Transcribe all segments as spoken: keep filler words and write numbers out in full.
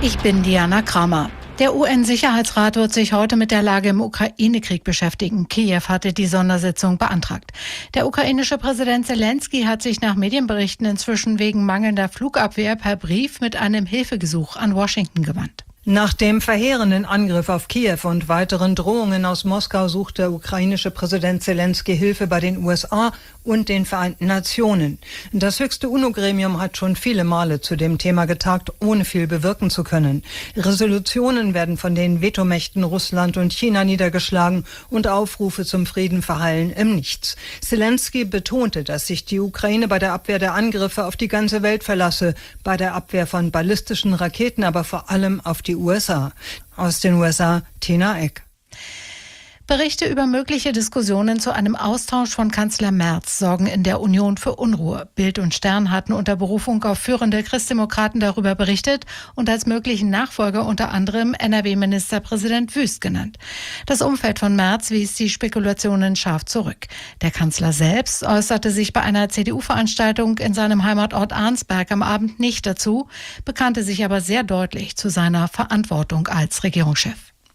Ich bin Diana Kramer. Der U N-Sicherheitsrat wird sich heute mit der Lage im Ukraine-Krieg beschäftigen. Kiew hatte die Sondersitzung beantragt. Der ukrainische Präsident Selenskyj hat sich nach Medienberichten inzwischen wegen mangelnder Flugabwehr per Brief mit einem Hilfegesuch an Washington gewandt. Nach dem verheerenden Angriff auf Kiew und weiteren Drohungen aus Moskau sucht der ukrainische Präsident Selenskyj Hilfe bei den U S A und den Vereinten Nationen. Das höchste UNO-Gremium hat schon viele Male zu dem Thema getagt, ohne viel bewirken zu können. Resolutionen werden von den Vetomächten Russland und China niedergeschlagen und Aufrufe zum Frieden verhallen im Nichts. Selenskyj betonte, dass sich die Ukraine bei der Abwehr der Angriffe auf die ganze Welt verlasse, bei der Abwehr von ballistischen Raketen, aber vor allem auf die U S A. Aus den U S A, Tina Eck. Berichte über mögliche Diskussionen zu einem Austausch von Kanzler Merz sorgen in der Union für Unruhe. Bild und Stern hatten unter Berufung auf führende Christdemokraten darüber berichtet und als möglichen Nachfolger unter anderem N R W-Ministerpräsident Wüst genannt. Das Umfeld von Merz wies die Spekulationen scharf zurück. Der Kanzler selbst äußerte sich bei einer C D U-Veranstaltung in seinem Heimatort Arnsberg am Abend nicht dazu, bekannte sich aber sehr deutlich zu seiner Verantwortung als Regierungschef.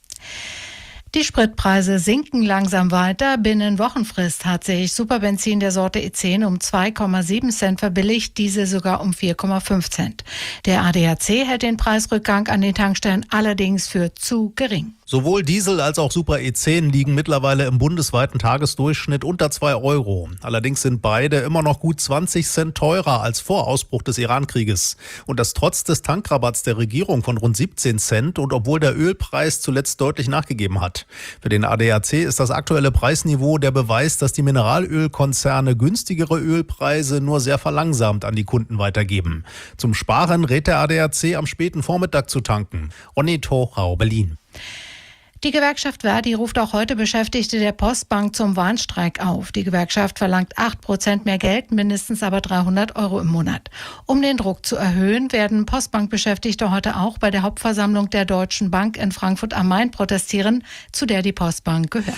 Die Spritpreise sinken langsam weiter. Binnen Wochenfrist hat sich Superbenzin der Sorte E zehn um zwei Komma sieben Cent verbilligt, Diesel sogar um vier Komma fünf Cent. Der A D A C hält den Preisrückgang an den Tankstellen allerdings für zu gering. Sowohl Diesel als auch Super E zehn liegen mittlerweile im bundesweiten Tagesdurchschnitt unter zwei Euro. Allerdings sind beide immer noch gut zwanzig Cent teurer als vor Ausbruch des Iran-Krieges. Und das trotz des Tankrabatts der Regierung von rund siebzehn Cent und obwohl der Ölpreis zuletzt deutlich nachgegeben hat. Für den A D A C ist das aktuelle Preisniveau der Beweis, dass die Mineralölkonzerne günstigere Ölpreise nur sehr verlangsamt an die Kunden weitergeben. Zum Sparen rät der A D A C am späten Vormittag zu tanken. Ronny Tochau, Berlin. Die Gewerkschaft Verdi ruft auch heute Beschäftigte der Postbank zum Warnstreik auf. Die Gewerkschaft verlangt acht Prozent mehr Geld, mindestens aber dreihundert Euro im Monat. Um den Druck zu erhöhen, werden Postbankbeschäftigte heute auch bei der Hauptversammlung der Deutschen Bank in Frankfurt am Main protestieren, zu der die Postbank gehört.